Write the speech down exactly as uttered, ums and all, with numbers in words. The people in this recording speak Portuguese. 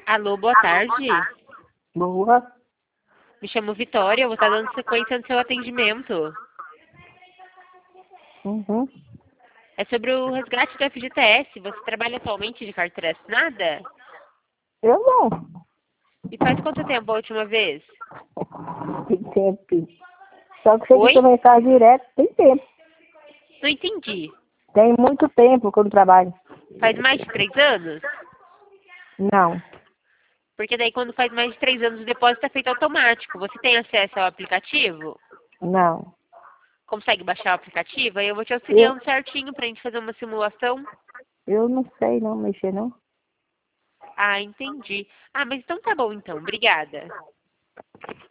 Alô, boa tarde. Boa. Me chamo Vitória, eu vou estar dando sequência no seu atendimento. Uhum. É sobre o resgate do F G T S. Você trabalha atualmente de carteira assinada? Eu não. E faz quanto tempo a última vez? Tem tempo. Só que você Oi? que mensagem direto, tem tempo. Não entendi. Tem muito tempo que eu não trabalho. Faz mais de três anos? Não. Porque daí quando faz mais de três anos o depósito é feito automático. Você tem acesso ao aplicativo? Não. Consegue baixar o aplicativo? Aí eu vou te Eu, auxiliando certinho pra gente fazer uma simulação. eu não sei não mexer não. Ah, entendi. Ah, mas então tá bom então. Obrigada.